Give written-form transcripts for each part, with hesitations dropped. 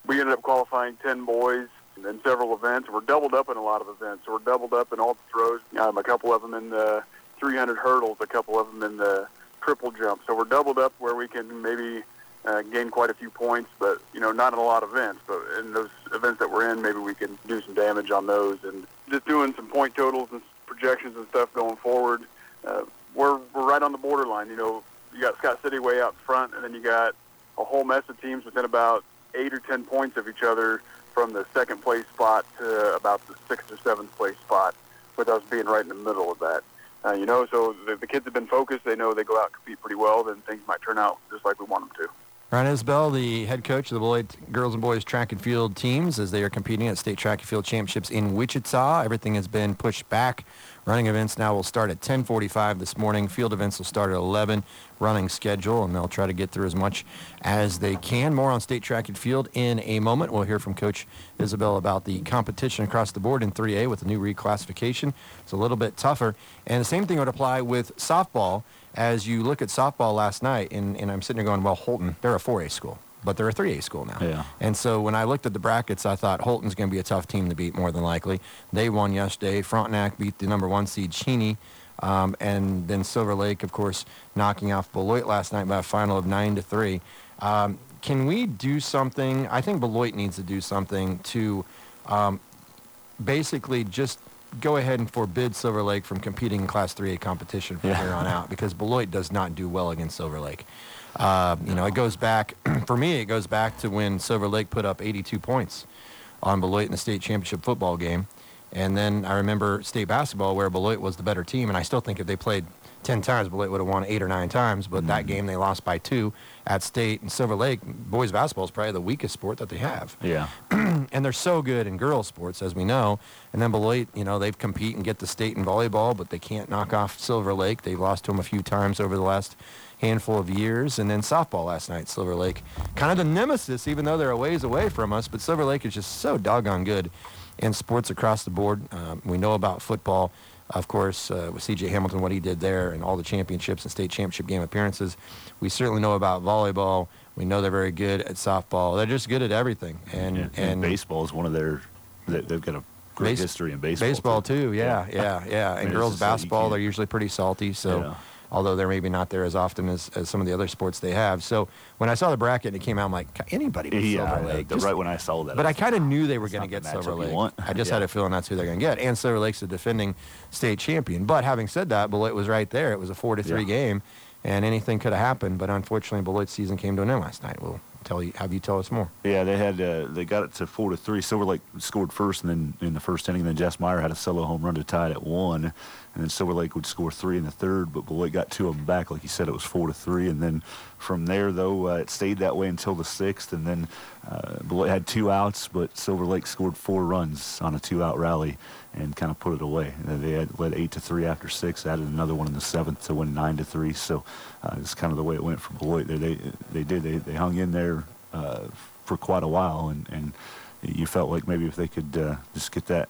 we ended up qualifying 10 boys in several events. We're doubled up in a lot of events. So we're doubled up in all the throws. A couple of them in the 300 hurdles, a couple of them in the triple jump. So we're doubled up where we can maybe gain quite a few points, but, not in a lot of events. But in those events that we're in, maybe we can do some damage on those. And just doing some point totals and projections and stuff going forward, we're right on the borderline. You got Scott City way out front, and then you got a whole mess of teams within about 8 or 10 points of each other from the second place spot to about the 6th or 7th place spot, with us being right in the middle of that. So the kids have been focused. They know they go out and compete pretty well, then things might turn out just like we want them to. Ryan Isbell, the head coach of the Beloit girls and boys track and field teams as they are competing at state track and field championships in Wichita. Everything has been pushed back. Running events now will start at 10:45 this morning. Field events will start at 11. Running schedule, and they'll try to get through as much as they can. More on state track and field in a moment. We'll hear from Coach Isabel about the competition across the board in 3A with the new reclassification. It's a little bit tougher. And the same thing would apply with softball. As you look at softball last night, and I'm sitting there going, well, Holton, they're a 4A school, but they're a 3A school now. Yeah. And so when I looked at the brackets, I thought Holton's going to be a tough team to beat more than likely. They won yesterday. Frontenac beat the number 1 seed Cheney. And then Silver Lake, of course, knocking off Beloit last night by a final of 9-3. Can we do something? I think Beloit needs to do something to basically just go ahead and forbid Silver Lake from competing in Class 3A competition from here on out, because Beloit does not do well against Silver Lake. It goes back, for me, it goes back to when Silver Lake put up 82 points on Beloit in the state championship football game. And then I remember state basketball where Beloit was the better team, and I still think if they played 10 times, Beloit would have won 8 or 9 times, but that game they lost by 2 at state. And Silver Lake, boys basketball is probably the weakest sport that they have. Yeah. And they're so good in girls sports, as we know. And then Beloit, they've compete and get the state in volleyball, but they can't knock off Silver Lake. They've lost to them a few times over the last handful of years. And then softball last night, Silver Lake, kind of the nemesis, even though they're a ways away from us. But Silver Lake is just so doggone good in sports across the board. We know about football, of course, with C.J. Hamilton, what he did there and all the championships and state championship game appearances. We certainly know about volleyball. We know they're very good at softball. They're just good at everything. And baseball is one of their – they've got a great history in baseball. Baseball, too, yeah. And girls basketball, they're usually pretty salty, so although they're maybe not there as often as some of the other sports they have. So when I saw the bracket and it came out, I'm like, anybody but Silver Lake. Right when I saw that. But I kind of knew they were going to get Silver Lake. I just had a feeling that's who they're going to get. And Silver Lake's the defending state champion. But having said that, Beloit was right there. It was a 4-3 game, and anything could have happened. But unfortunately, Beloit's season came to an end last night. We'll have you tell us more. Yeah, they got it to 4-3. Silver Lake scored first, and then in the first inning, then Jess Meyer had a solo home run to tie it at 1. And then Silver Lake would score 3 in the third, but Beloit got 2 of them back. Like you said, it was 4-3. And then from there, though, it stayed that way until the 6th. And then Beloit had 2 outs, but Silver Lake scored 4 runs on a 2-out rally and kind of put it away. And they had led 8-3 after 6, added another one in the 7th to win 9-3. So it's kind of the way it went for Beloit. They hung in there for quite a while, and you felt like maybe if they could just get that.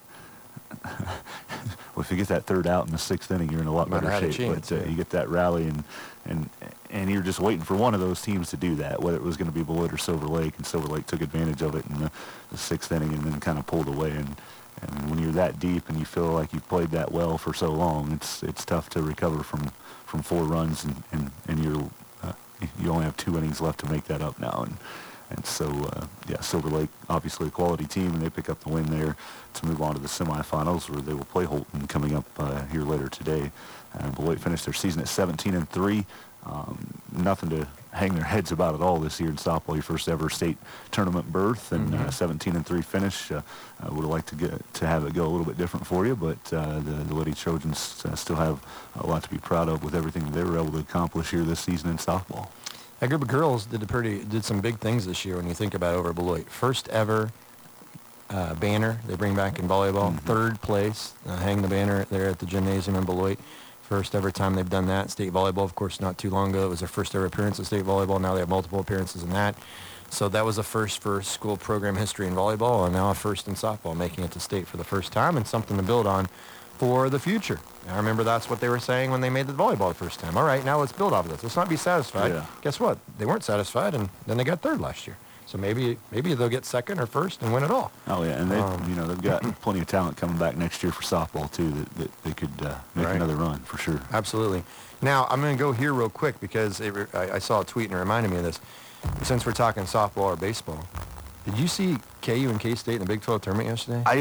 Well, if you get that 3rd out in the 6th inning, you're in a lot better shape. But you get that rally, and you're just waiting for one of those teams to do that, whether it was going to be Beloit or Silver Lake. And Silver Lake took advantage of it in the 6th inning and then kind of pulled away. And when you're that deep and you feel like you've played that well for so long, it's tough to recover from 4 runs, and you only have 2 innings left to make that up now. And so, Silver Lake, obviously a quality team, and they pick up the win there to move on to the semifinals, where they will play Holton coming up here later today. Beloit finished their season at 17-3. Nothing to hang their heads about at all this year in softball. Your first ever state tournament berth, and 17-3 finish. I would have liked to have it go a little bit different for you, but the Lady Trojans still have a lot to be proud of with everything they were able to accomplish here this season in softball. That group of girls did some big things this year when you think about over Beloit. First ever banner they bring back in volleyball. 3rd place, hang the banner there at the gymnasium in Beloit. First ever time they've done that. State volleyball, of course, not too long ago. It was their first ever appearance at state volleyball. Now they have multiple appearances in that. So that was a first for school program history in volleyball, and now a first in softball, making it to state for the first time, and something to build on for the future. I remember that's what they were saying when they made the volleyball the first time. All right, now let's build off of this. Let's not be satisfied. Yeah. Guess what? They weren't satisfied, and then they got 3rd last year. So maybe they'll get second or first and win it all. Oh yeah, and they've got plenty of talent coming back next year for softball too. That they could make Right. another run for sure. Absolutely. Now, I'm going to go here real quick because I saw a tweet and it reminded me of this. Since we're talking softball or baseball, did you see KU and K-State in the Big 12 tournament yesterday? I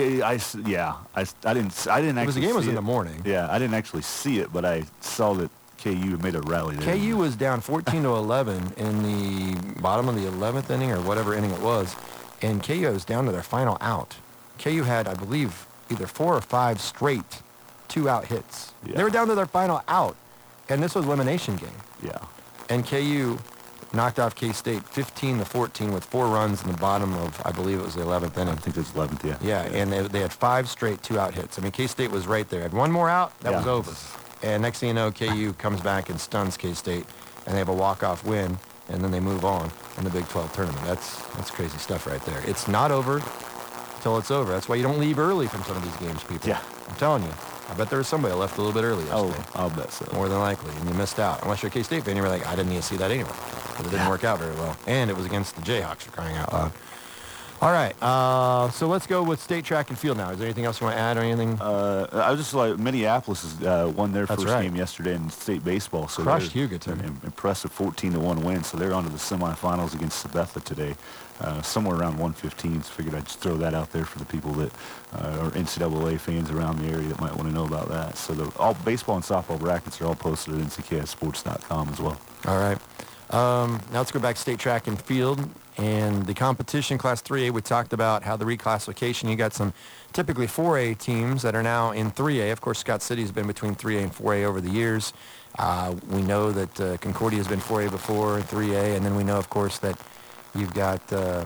didn't actually. The game was see in it. the morning. Yeah, I didn't actually see it, but I saw that KU made a rally there. KU was down 14-11 in the bottom of the 11th inning or whatever inning it was, and KU was down to their final out. KU had, I believe, either 4 or 5 straight 2-out hits. Yeah. They were down to their final out, and this was elimination game. Yeah. And KU knocked off K-State 15-14 with 4 runs in the bottom of, I believe it was the 11th I inning. think it's 11th. Yeah. Yeah, and they had 5 straight 2-out hits. I mean, K-State was right there. Had one more out, that was Yeah. over. And next thing you know, KU comes back and stuns K-State, and they have a walk-off win, and then they move on in the Big 12 tournament. That's crazy stuff right there. It's not over till it's over. That's why you don't leave early from some of these games, people. Yeah. I'm telling you. I bet there was somebody that left a little bit early yesterday. Oh, I'll bet so. More than likely, and you missed out. Unless you're a K-State fan, you were like, I didn't need to see that anyway. But it didn't work out very well. And it was against the Jayhawks, for crying out loud. All right, so let's go with state track and field now. Is there anything else you want to add or anything? I was just like Minneapolis has won their That's first right. game yesterday in state baseball. So Crushed they're Hugoton. an impressive 14-1 win. So they're on to the semifinals against Sabetha today, somewhere around 115. So figured I'd just throw that out there for the people that are NCAA fans around the area that might want to know about that. So all baseball and softball brackets are all posted at nckssports.com as well. All right. Now let's go back to state track and field. And the competition, Class 3A, we talked about how the reclassification, you got some typically 4A teams that are now in 3A. Of course, Scott City has been between 3A and 4A over the years. We know that Concordia has been 4A before, 3A, and then we know, of course, that you've got,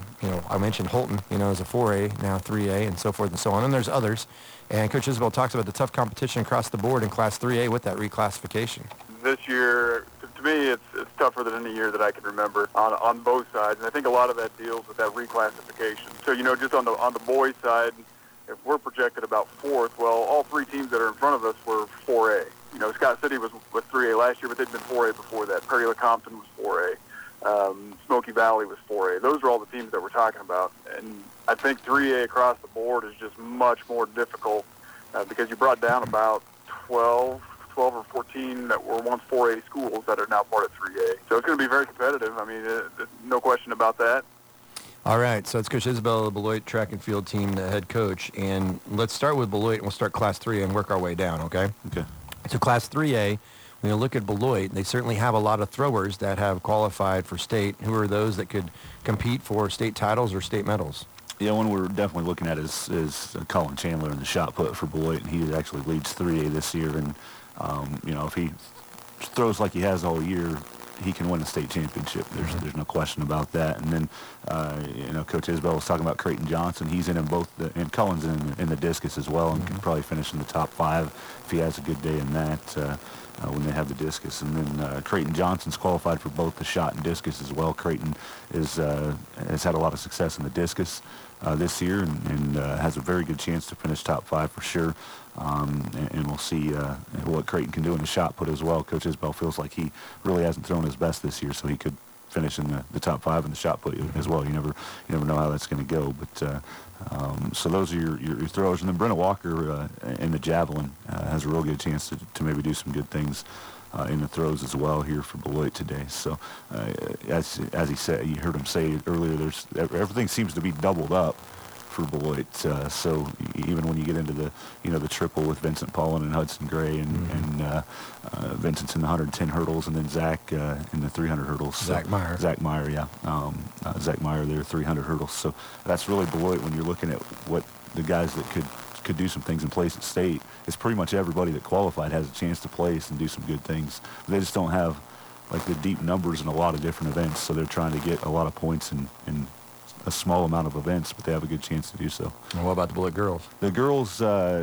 I mentioned Holton, as a 4A, now 3A, and so forth and so on. And there's others. And Coach Isabel talks about the tough competition across the board in Class 3A with that reclassification. This year, to me, it's tougher than any year that I can remember on both sides, and I think a lot of that deals with that reclassification. So, just on the boys' side, if we're projected about 4th, well, all 3 teams that are in front of us were 4A. Scott City was 3A last year, but they'd been 4A before that. Prairie La Compton was 4A. Smoky Valley was 4A. Those are all the teams that we're talking about, and I think 3A across the board is just much more difficult because you brought down about 12 or 14 that were once 4A schools that are now part of 3A. So it's going to be very competitive. I mean, no question about that. All right, so it's Coach Isabel, the Beloit track and field team, the head coach. And let's start with Beloit, and we'll start Class 3A and work our way down, okay? Okay. So Class 3A, when you look at Beloit, they certainly have a lot of throwers that have qualified for state. Who are those that could compete for state titles or state medals? Yeah, one we're definitely looking at is Colin Chandler in the shot put for Beloit, and he actually leads 3A this year. And, if he throws like he has all year, he can win a state championship. There's no question about that. And then, Coach Isbell was talking about Creighton Johnson. He's in both, and Cullen's in the discus as well, and can probably finish in the top 5 if he has a good day in that when they have the discus. And then Creighton Johnson's qualified for both the shot and discus as well. Creighton has had a lot of success in the discus this year and has a very good chance to finish top 5 for sure. And we'll see what Creighton can do in the shot put as well. Coach Isbell feels like he really hasn't thrown his best this year, so he could finish in the top 5 in the shot put as well. You never know how that's going to go. But so those are your throwers. And then Brenna Walker in the javelin has a real good chance to maybe do some good things in the throws as well here for Beloit today. So as he said, you heard him say earlier, everything seems to be doubled up for Beloit. So even when you get into the triple with Vincent Paulin and Hudson Gray and Vincent's in the 110 hurdles, and then Zach in the 300 hurdles. Zach Meyer. Zach Meyer, yeah. Zach Meyer there, 300 hurdles. So that's really Beloit when you're looking at what the guys that could do some things in place at state. It's pretty much everybody that qualified has a chance to place and do some good things. But they just don't have like the deep numbers in a lot of different events, so they're trying to get a lot of points in a small amount of events, but they have a good chance to do so. And what about the Beloit girls? The girls,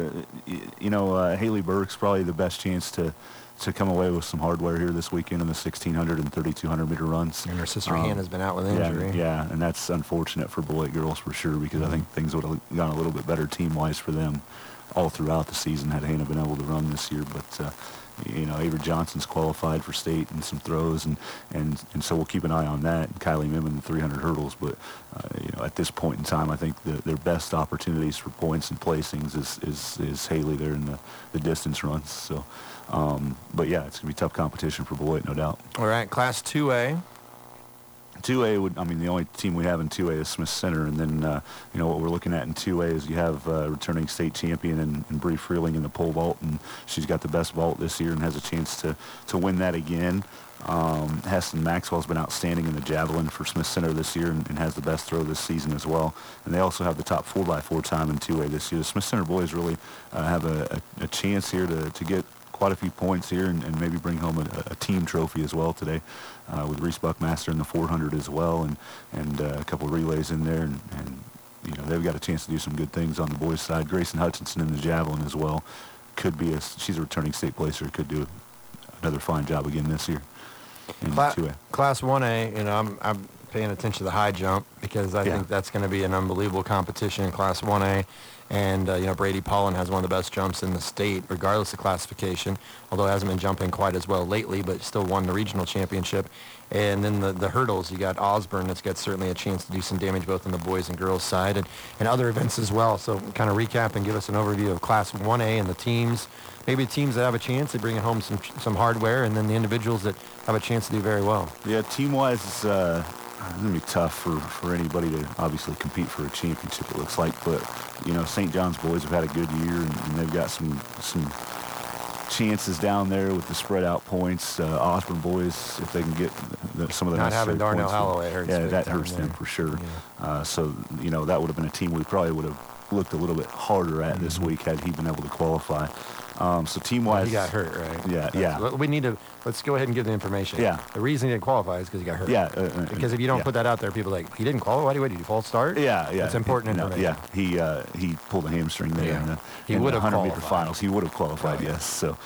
Haley Burke's probably the best chance to come away with some hardware here this weekend in the 1,600 and 3,200 meter runs. And her sister Hannah's been out with injury. Yeah, and that's unfortunate for Beloit girls for sure, because I think things would have gone a little bit better team-wise for them all throughout the season had Hannah been able to run this year. But Avery Johnson's qualified for state in some throws, and so we'll keep an eye on that. And Kylie Mim in the 300 hurdles, but at this point in time, I think their best opportunities for points and placings is Haley there in the distance runs. So, but yeah, it's gonna be tough competition for Beloit, no doubt. All right, Class 2A. 2A the only team we have in 2A is Smith Center, and then what we're looking at in 2A is you have returning state champion in Bree Freeling in the pole vault, and she's got the best vault this year and has a chance to win that again. Heston Maxwell's been outstanding in the javelin for Smith Center this year and has the best throw this season as well. And they also have the top 4x4 time in 2A this year. The Smith Center boys really have a chance here to get quite a few points here and maybe bring home a team trophy as well today with Reese Buckmaster in the 400 as well, and a couple of relays in there, and they've got a chance to do some good things on the boys' side. Grayson Hutchinson in the javelin as well she's a returning state placer, could do another fine job again this year in 2A. Class 1A, I'm paying attention to the high jump because I think that's going to be an unbelievable competition in Class 1A. And, Brady Pollen has one of the best jumps in the state, regardless of classification, although he hasn't been jumping quite as well lately, but still won the regional championship. And then the hurdles, you got Osborne that's got certainly a chance to do some damage both on the boys and girls side and other events as well. So kind of recap and give us an overview of Class 1A and the teams, maybe teams that have a chance to bring home some hardware, and then the individuals that have a chance to do very well. Yeah, team-wise, it's going to be tough for anybody to obviously compete for a championship, it looks like. But, St. John's boys have had a good year, and they've got some chances down there with the spread-out points. Osborne boys, if they can get some of the not necessary having Darnell points, Holloway hurts. Yeah, that hurts them for sure. Yeah. So, that would have been a team we probably would have looked a little bit harder at this week had he been able to qualify. So team-wise, he got hurt, right? Yeah. We need to let's go ahead and give the information. Yeah. The reason he didn't qualify is because he got hurt. Yeah. Because if you don't put that out there, people are like, he didn't qualify. Why did he false start? Yeah. That's important information. Yeah. He pulled a hamstring there in the 100-meter finals. He would have qualified. Yes. So,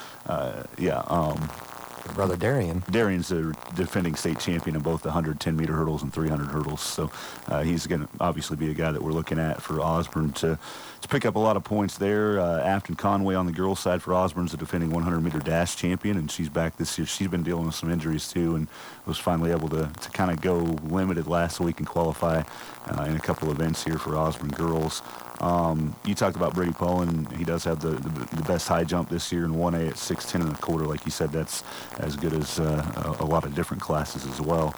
Brother Darian. Darian's a defending state champion in both the 110-meter hurdles and 300 hurdles. So he's going to obviously be a guy that we're looking at for Osborne to pick up a lot of points there. Afton Conway on the girls' side for Osborne's a defending 100-meter dash champion, and she's back this year. She's been dealing with some injuries too, and was finally able to kind of go limited last week and qualify in a couple events here for Osborne girls. You talked about Brady Pollen. He does have the best high jump this year in 1A at 6'10 1/4. Like you said, that's as good as a lot of different classes as well.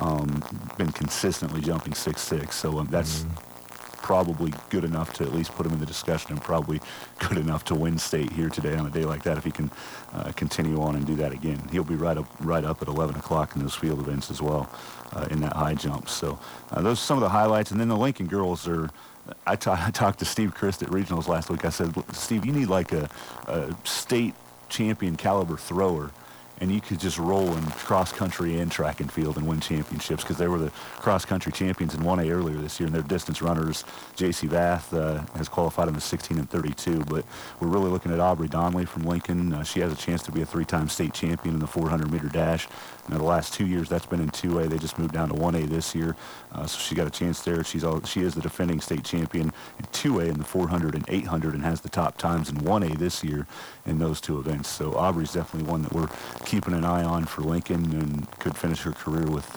Been consistently jumping 6'6", so that's probably good enough to at least put him in the discussion, and probably good enough to win state here today on a day like that if he can continue on and do that again. He'll be right up at 11 o'clock in those field events as well in that high jump. So those are some of the highlights. And then the Lincoln girls are... I talked to Steve Christ at regionals last week. I said, Steve, you need like a state champion caliber thrower, and you could just roll in cross country and track and field and win championships, because they were the cross country champions in 1A earlier this year, and their distance runners, J.C. Vath, has qualified in the 16 and 32. But we're really looking at Aubrey Donnelly from Lincoln. She has a chance to be a 3-time state champion in the 400-meter dash. Now, the last 2 years, that's been in 2A. They just moved down to 1A this year, so she got a chance there. She is the defending state champion in 2A in the 400 and 800, and has the top times in 1A this year in those two events. So Aubrey's definitely one that we're keeping an eye on for Lincoln, and could finish her career with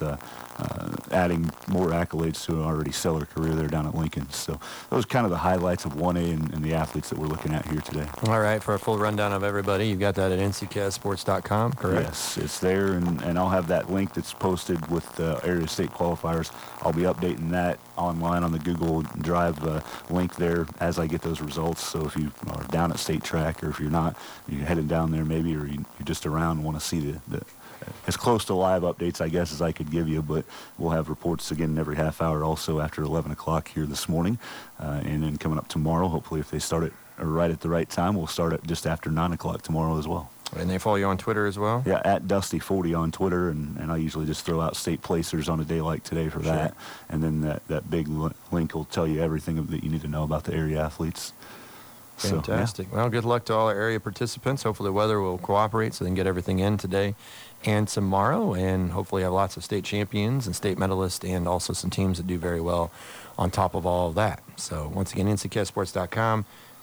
adding more accolades to an already stellar career there down at Lincoln. So those are kind of the highlights of 1A and the athletes that we're looking at here today. All right, for a full rundown of everybody, you've got that at ncksports.com, correct? Yes, it's there, and I'll have that link that's posted with area state qualifiers. I'll be updating that online on the Google Drive link there as I get those results. So if you are down at state track, or if you're not, you're heading down there maybe, or you're just around and want to see the as close to live updates, I guess, as I could give you. But we'll have reports again every half hour also after 11 o'clock here this morning. And then coming up tomorrow, hopefully if they start it right at the right time, we'll start it just after 9 o'clock tomorrow as well. And they follow you on Twitter as well? Yeah, at Dusty40 on Twitter, and I usually just throw out state placers on a day like today for that. And then that big link will tell you everything that you need to know about the area athletes. Fantastic. So, yeah. Well, good luck to all our area participants. Hopefully the weather will cooperate so they can get everything in today and tomorrow, and hopefully have lots of state champions and state medalists, and also some teams that do very well on top of all of that. So once again, ncksports.com.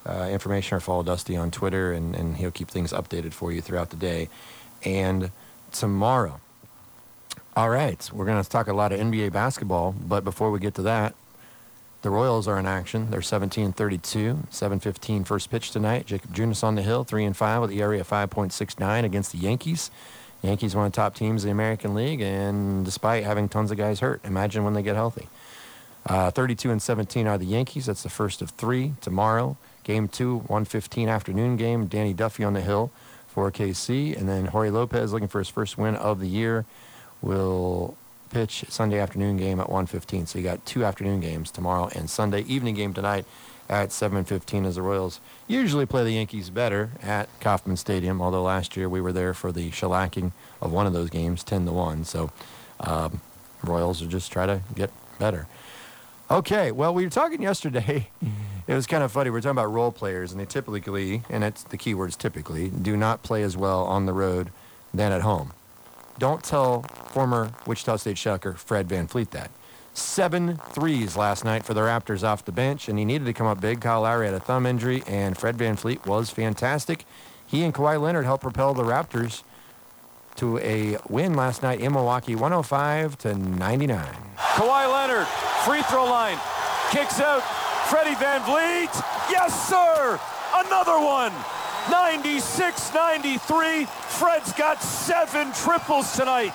information or follow Dusty on Twitter, and he'll keep things updated for you throughout the day. And tomorrow, all right, we're going to talk a lot of NBA basketball, but before we get to that, the Royals are in action. They're 17-32, 7:15 first pitch tonight. Jacob Junis on the hill, 3-5 with the ERA of 5.69 against the Yankees. Yankees, one of the top teams in the American League, and despite having tons of guys hurt, imagine when they get healthy. 32-17 are the Yankees. That's the first of 3 tomorrow. Game 2, 1:15 afternoon game. Danny Duffy on the hill for KC, and then Jorge Lopez, looking for his first win of the year, will pitch Sunday afternoon game at 1:15. So you got 2 afternoon games tomorrow and Sunday. Evening game tonight at 7:15 as the Royals usually play the Yankees better at Kauffman Stadium, although last year we were there for the shellacking of one of those games, 10-1. So Royals will just try to get better. Okay, well, we were talking yesterday. It was kind of funny. We were talking about role players, and they typically, and it's the key words typically, do not play as well on the road than at home. Don't tell former Wichita State Shucker Fred VanVleet that. 7 threes last night for the Raptors off the bench, and he needed to come up big. Kyle Lowry had a thumb injury, and Fred VanVleet was fantastic. He and Kawhi Leonard helped propel the Raptors to a win last night in Milwaukee, 105-99. Kawhi Leonard, free throw line, kicks out. Freddie VanVleet, yes sir, another one. 96-93. Fred's got 7 triples tonight.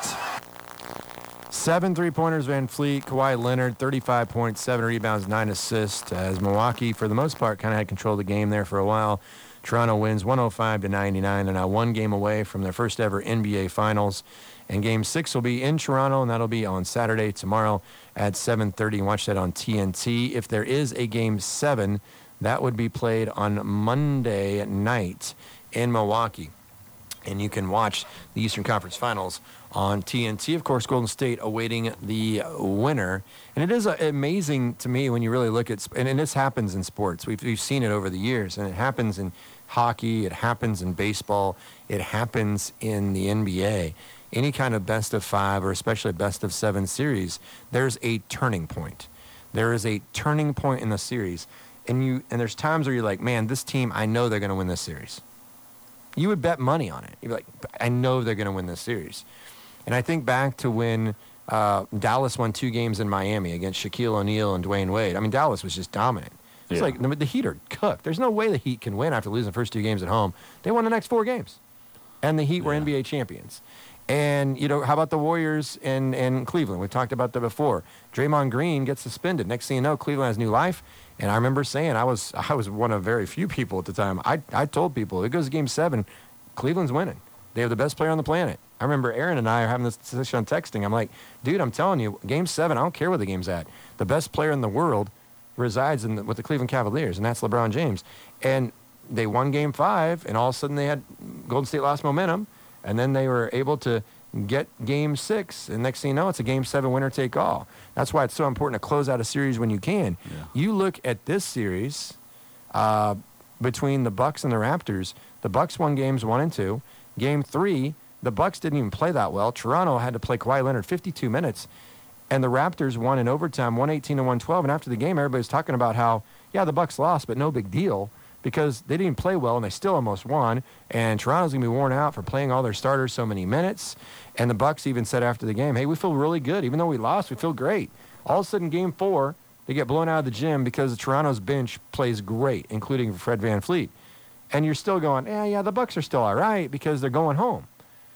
7 3-pointers, VanVleet. Kawhi Leonard, 35 points, 7 rebounds, 9 assists. As Milwaukee, for the most part, kind of had control of the game there for a while. Toronto wins 105-99, and now 1 game away from their first ever NBA Finals. And Game 6 will be in Toronto, and that'll be on Saturday, tomorrow at 7:30. Watch that on TNT. If there is a Game 7, that would be played on Monday night in Milwaukee. And you can watch the Eastern Conference Finals on TNT. Of course, Golden State awaiting the winner. And it is amazing to me when you really look at, and this happens in sports. We've seen it over the years, and it happens in hockey, it happens in baseball, it happens in the NBA. Any kind of best of 5 or especially best of 7 series, there's a turning point. There is a turning point in the series. And there's times where you're like, man, this team, I know they're going to win this series. You would bet money on it. You'd be like, I know they're going to win this series. And I think back to when Dallas won 2 games in Miami against Shaquille O'Neal and Dwayne Wade. I mean, Dallas was just dominant. It's like the Heat are cooked. There's no way the Heat can win after losing the first 2 games at home. They won the next 4 games. And the Heat were NBA champions. And, how about the Warriors and Cleveland? We talked about that before. Draymond Green gets suspended. Next thing you know, Cleveland has new life. And I remember saying, I was one of very few people at the time. I told people, if it goes to Game 7, Cleveland's winning. They have the best player on the planet. I remember Aaron and I are having this discussion on texting. I'm like, dude, I'm telling you, Game 7, I don't care where the game's at. The best player in the world resides with the Cleveland Cavaliers, and that's LeBron James. And they won Game 5, and all of a sudden they had Golden State lost momentum, and then they were able to get Game 6, and next thing you know, it's a Game 7 winner-take-all. That's why it's so important to close out a series when you can. Yeah. You look at this series between the Bucks and the Raptors. The Bucks won Games 1 and 2. Game 3, the Bucks didn't even play that well. Toronto had to play Kawhi Leonard 52 minutes, and the Raptors won in overtime 118-112. And after the game, everybody was talking about how, the Bucks lost, but no big deal, because they didn't play well and they still almost won. And Toronto's going to be worn out for playing all their starters so many minutes. And the Bucks even said after the game, hey, we feel really good. Even though we lost, we feel great. All of a sudden, Game 4, they get blown out of the gym because Toronto's bench plays great, including Fred VanVleet. And you're still going, the Bucks are still all right because they're going home.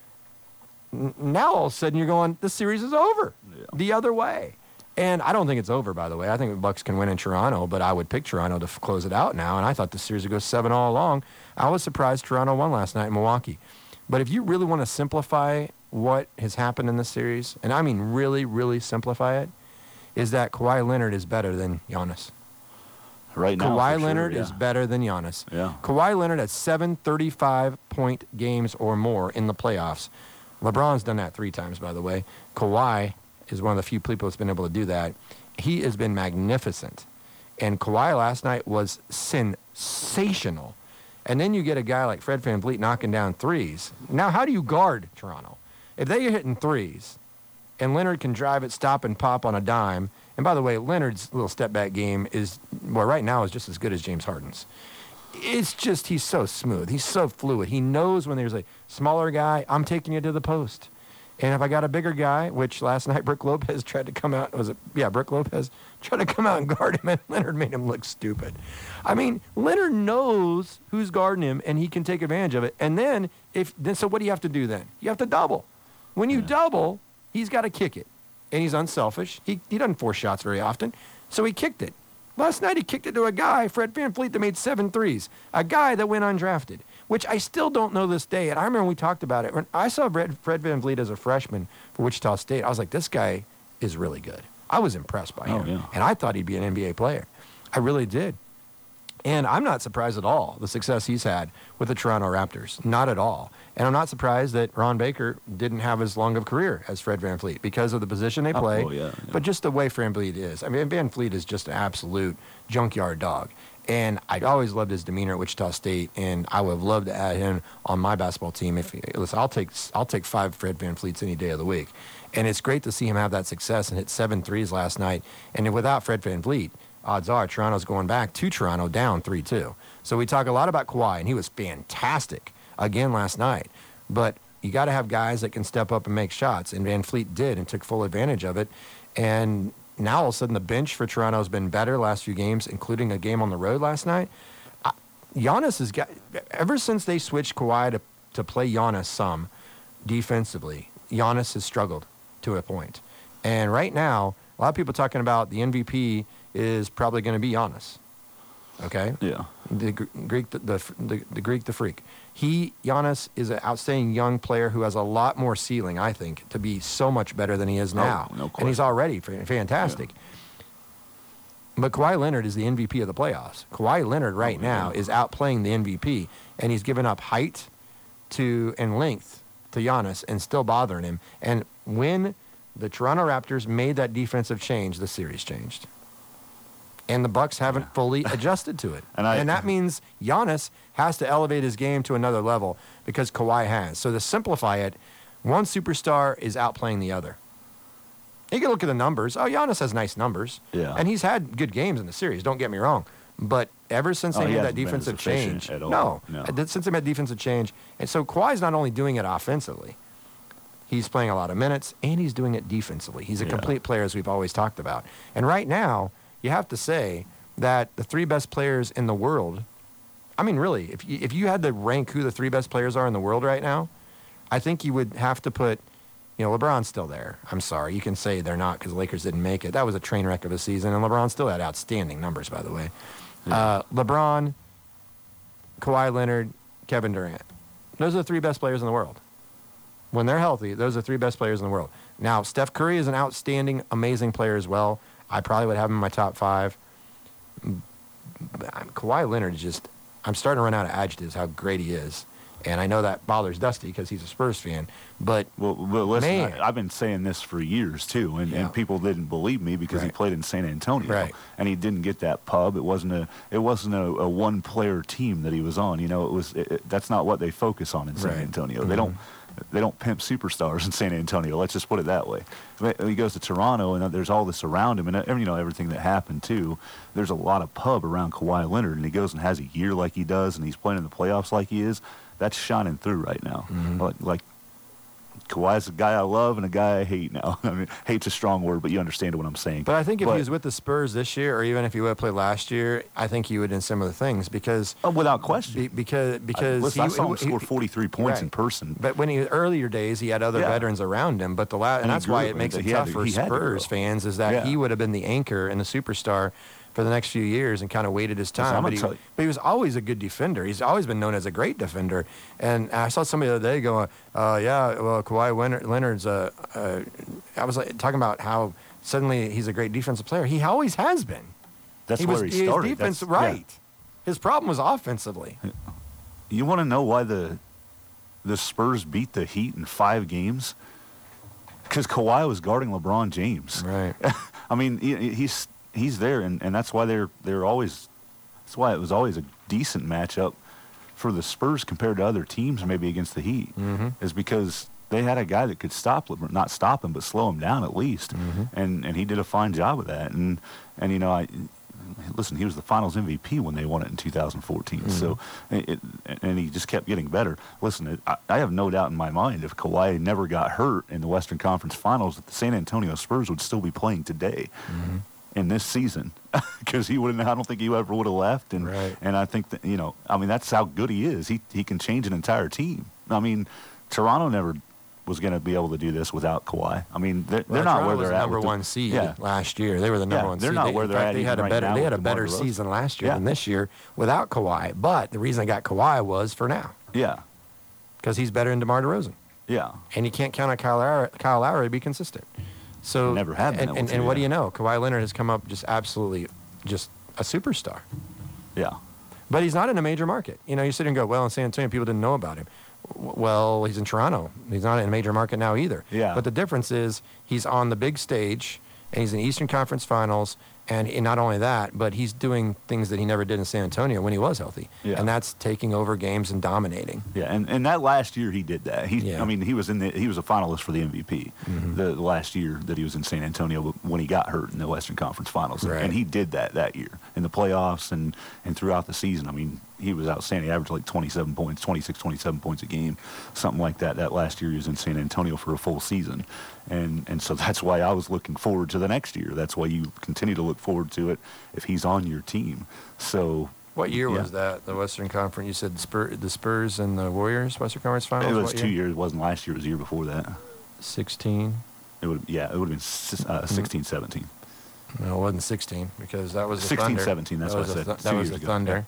Now all of a sudden you're going, this series is over the other way. And I don't think it's over, by the way. I think the Bucks can win in Toronto, but I would pick Toronto to close it out now. And I thought the series would go 7 all along. I was surprised Toronto won last night in Milwaukee. But if you really want to simplify what has happened in this series, and I mean really, really simplify it, is that Kawhi Leonard is better than Giannis. Right now, Kawhi Leonard is better than Giannis. Yeah. Kawhi Leonard has 7 35-point games or more in the playoffs. LeBron's done that 3 times, by the way. Kawhi is one of the few people that's been able to do that. He has been magnificent. And Kawhi last night was sensational. And then you get a guy like Fred VanVleet knocking down threes. Now, how do you guard Toronto? If they are hitting threes, and Leonard can drive it, stop, and pop on a dime. And by the way, Leonard's little step-back game right now is just as good as James Harden's. it's just he's so smooth. He's so fluid. He knows when there's a smaller guy, I'm taking you to the post. And if I got a bigger guy, which last night Brook Lopez tried to come out, Brook Lopez tried to come out and guard him, and Leonard made him look stupid. I mean, Leonard knows who's guarding him, and he can take advantage of it. And then, so what do you have to do then? You have to double. When you double, he's got to kick it. And he's unselfish. He doesn't force shots very often, so he kicked it. Last night he kicked it to a guy, Fred VanVleet, that made 7 threes. A guy that went undrafted, which I still don't know this day. And I remember when we talked about it. When I saw Fred VanVleet as a freshman for Wichita State, I was like, this guy is really good. I was impressed by him. Yeah. And I thought he'd be an NBA player. I really did. And I'm not surprised at all, the success he's had with the Toronto Raptors. Not at all. And I'm not surprised that Ron Baker didn't have as long of a career as Fred VanVleet because of the position they play, but just the way VanVleet is. I mean, VanVleet is just an absolute junkyard dog. And I'd always loved his demeanor at Wichita State, and I would have loved to add him on my basketball team. Listen, I'll take 5 Fred VanVleets any day of the week. And it's great to see him have that success and hit 7 threes last night. And without Fred VanVleet, odds are Toronto's going back to Toronto down 3-2. So we talk a lot about Kawhi, and he was fantastic again last night. But you got to have guys that can step up and make shots, and VanVleet did and took full advantage of it. And now all of a sudden the bench for Toronto has been better last few games, including a game on the road last night. Giannis has got, ever since they switched Kawhi to play Giannis some defensively, Giannis has struggled to a point. And right now, a lot of people talking about the MVP is probably going to be Giannis. Okay? Yeah. The Greek, the Greek, the freak. Giannis is an outstanding young player who has a lot more ceiling, I think, to be so much better than he is now. No question. And he's already fantastic. Yeah. But Kawhi Leonard is the MVP of the playoffs. Kawhi Leonard right now is outplaying the MVP, and he's given up height and length to Giannis and still bothering him. And when the Toronto Raptors made that defensive change, the series changed. And the Bucks haven't fully adjusted to it. And that means Giannis has to elevate his game to another level because Kawhi has. So to simplify it, one superstar is outplaying the other. You can look at the numbers. Oh, Giannis has nice numbers. Yeah. And he's had good games in the series, don't get me wrong. But ever since they made that defensive change, since they made defensive change, and so Kawhi's not only doing it offensively, he's playing a lot of minutes, and he's doing it defensively. He's a complete player, as we've always talked about. And right now, you have to say that the 3 best players in the world, I mean, really, if you had to rank who the 3 best players are in the world right now, I think you would have to put, LeBron's still there. I'm sorry. You can say they're not because the Lakers didn't make it. That was a train wreck of a season, and LeBron still had outstanding numbers, by the way. Yeah. LeBron, Kawhi Leonard, Kevin Durant. Those are the 3 best players in the world. When they're healthy, those are the 3 best players in the world. Now, Steph Curry is an outstanding, amazing player as well. I probably would have him in my top 5. Kawhi Leonard is just, I'm starting to run out of adjectives how great he is. And I know that bothers Dusty because he's a Spurs fan. But, listen, I've been saying this for years, too. And people didn't believe me because he played in San Antonio. Right. And he didn't get that pub. It wasn't a one-player team that he was on. That's not what they focus on in San Antonio. Mm-hmm. They don't pimp superstars in San Antonio. Let's just put it that way. He goes to Toronto, and there's all this around him, and everything that happened too. There's a lot of pub around Kawhi Leonard, and he goes and has a year like he does, and he's playing in the playoffs like he is. That's shining through right now. Mm-hmm. Like Kawhi's a guy I love and a guy I hate now. I mean, hate's a strong word, but you understand what I'm saying. But I think if he was with the Spurs this year, or even if he would have played last year, I think he would have done similar things because without question. Because I saw him score 43 points in person. But when earlier days, he had other veterans around him. But and that's why it makes it tough for Spurs fans is that he would have been the anchor and the superstar for the next few years and kind of waited his time. But he was always a good defender. He's always been known as a great defender. And I saw somebody the other day going, Kawhi Leonard's I was talking about how suddenly he's a great defensive player. He always has been. That's where he started. His defense, right. Yeah. His problem was offensively. You want to know why the Spurs beat the Heat in 5 games? Because Kawhi was guarding LeBron James. Right. I mean, he's there, and that's why they're always. That's why it was always a decent matchup for the Spurs compared to other teams, maybe against the Heat, is because they had a guy that could not stop him, but slow him down at least, and he did a fine job of that. And listen, he was the Finals MVP when they won it in 2014. So, and he just kept getting better. Listen, I have no doubt in my mind if Kawhi never got hurt in the Western Conference Finals, that the San Antonio Spurs would still be playing today. In this season, because he wouldn't. I don't think he ever would have left, and I think that, you know, I mean, that's how good he is. He can change an entire team. I mean, Toronto never was going to be able to do this without Kawhi. I mean, they're not where they're at. Number one seed last year. They were the number one seed. They're not where they're at. They had a better season last year than this year without Kawhi. But the reason I got Kawhi was for now. Yeah, because he's better than DeMar DeRozan. Yeah, and you can't count on Kyle Lowry to be consistent. So never had been and what do you know? Kawhi Leonard has come up just absolutely just a superstar. Yeah. But he's not in a major market. You know, you sit and go, well, in San Antonio, people didn't know about him. Well, he's in Toronto. He's not in a major market now either. Yeah. But the difference is he's on the big stage, and he's in the Eastern Conference Finals, and not only that, but he's doing things that he never did in San Antonio when he was healthy. Yeah. And that's taking over games and dominating. Yeah, and that last year he did that. I mean, he was a finalist for the MVP the last year that he was in San Antonio when he got hurt in the Western Conference Finals. Right. And he did that year in the playoffs and throughout the season. I mean, he was outstanding. He averaged like 27 points a game, something like that. That last year he was in San Antonio for a full season. And so that's why I was looking forward to the next year. That's why you continue to look forward to it if he's on your team. So what year was that, the Western Conference? You said the Spurs and the Warriors Western Conference Finals? It was 2 years. It wasn't last year. It was the year before that. 16? It would have been 16, 17. No, it wasn't 16 because that was the 16, Thunder. 17, that's what I said. That was the Thunder.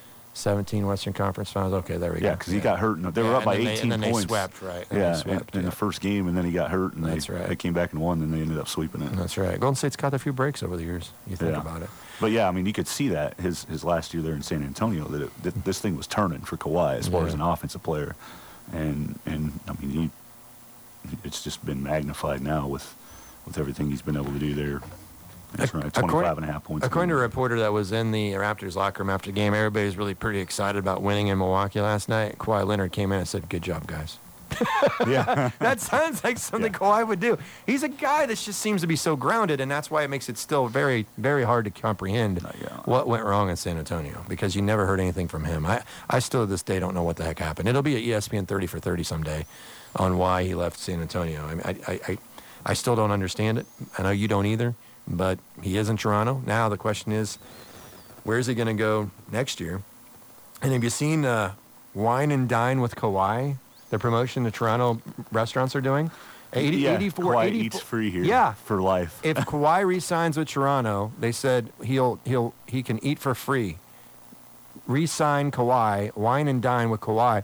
17 Western Conference Finals. Okay, there we go. Yeah, because he got hurt. And they were up by 18 points. And then they swept, right? In the first game, and then he got hurt, and they came back and won, and they ended up sweeping it. That's right. Golden State's caught a few breaks over the years. You think about it. But yeah, I mean, you could see that his last year there in San Antonio that this thing was turning for Kawhi as far as an offensive player, and I mean it's just been magnified now with everything he's been able to do there. That's right, 25.5 points. According to a reporter that was in the Raptors locker room after the game, everybody was really pretty excited about winning in Milwaukee last night. Kawhi Leonard came in and said, "Good job, guys." Yeah. That sounds like something Kawhi would do. He's a guy that just seems to be so grounded, and that's why it makes it still very, very hard to comprehend what went wrong in San Antonio, because you never heard anything from him. I still to this day don't know what the heck happened. It'll be at ESPN 30 for 30 someday on why he left San Antonio. I mean, I still don't understand it. I know you don't either. But he is in Toronto. Now the question is, where is he going to go next year? And have you seen Wine and Dine with Kawhi, the promotion the Toronto restaurants are doing? 84 eats free here for life. If Kawhi re-signs with Toronto, they said he can eat for free. Re-sign Kawhi, Wine and Dine with Kawhi.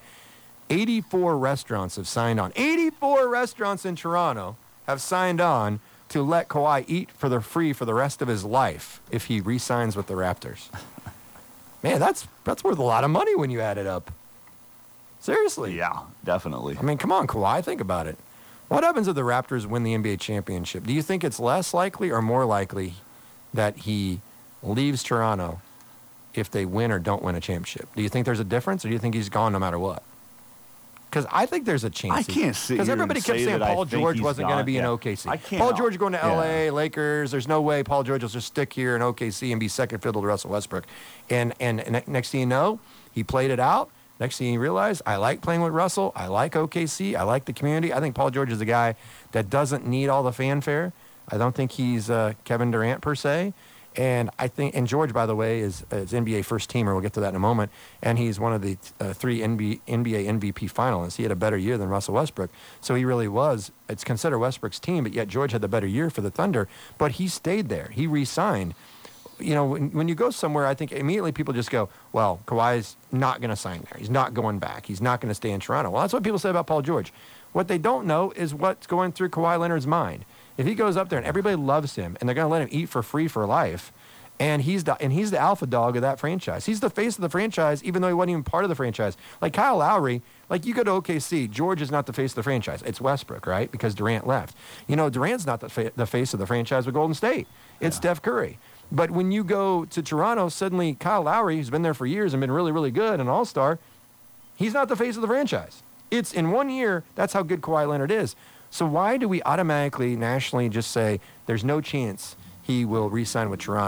84 restaurants have signed on. 84 restaurants in Toronto have signed on to let Kawhi eat for the free for the rest of his life if he re-signs with the Raptors. Man, that's worth a lot of money when you add it up. Seriously. Yeah, definitely. I mean, come on, Kawhi, think about it. What happens if the Raptors win the NBA championship? Do you think it's less likely or more likely that he leaves Toronto if they win or don't win a championship? Do you think there's a difference, or do you think he's gone no matter what? Because I think there's a chance. I can't see. Because everybody kept saying Paul George wasn't going to be in OKC. Paul George going to LA, Lakers. There's no way Paul George will just stick here in OKC and be second fiddle to Russell Westbrook. And next thing you know, he played it out. Next thing you realize, I like playing with Russell. I like OKC. I like the community. I think Paul George is a guy that doesn't need all the fanfare. I don't think he's Kevin Durant per se. And I think, and George, by the way, is NBA first teamer. We'll get to that in a moment. And he's one of the 3 NBA MVP finalists. He had a better year than Russell Westbrook. So he really was. It's considered Westbrook's team, but yet George had the better year for the Thunder. But he stayed there. He re-signed. You know, when you go somewhere, I think immediately people just go, well, Kawhi's not going to sign there. He's not going back. He's not going to stay in Toronto. Well, that's what people say about Paul George. What they don't know is what's going through Kawhi Leonard's mind. If he goes up there and everybody loves him and they're going to let him eat for free for life, and he's the alpha dog of that franchise. He's the face of the franchise, even though he wasn't even part of the franchise. Like Kyle Lowry, like you go to OKC, George is not the face of the franchise. It's Westbrook, right? Because Durant left. You know, Durant's not the face of the franchise with Golden State. It's Steph Curry. But when you go to Toronto, suddenly Kyle Lowry, who's been there for years and been really, really good, an all-star, he's not the face of the franchise. It's in 1 year, that's how good Kawhi Leonard is. So why do we automatically, nationally, just say there's no chance he will re-sign with Toronto?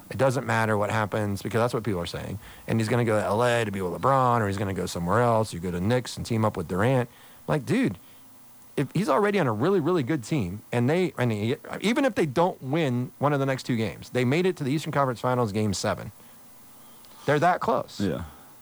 It doesn't matter what happens because that's what people are saying. And he's going to go to L.A. to be with LeBron, or he's going to go somewhere else. You go to Knicks and team up with Durant. Like, dude, if he's already on a really, really good team, and even if they don't win one of the next 2 games, they made it to the Eastern Conference Finals Game 7. They're that close. Yeah.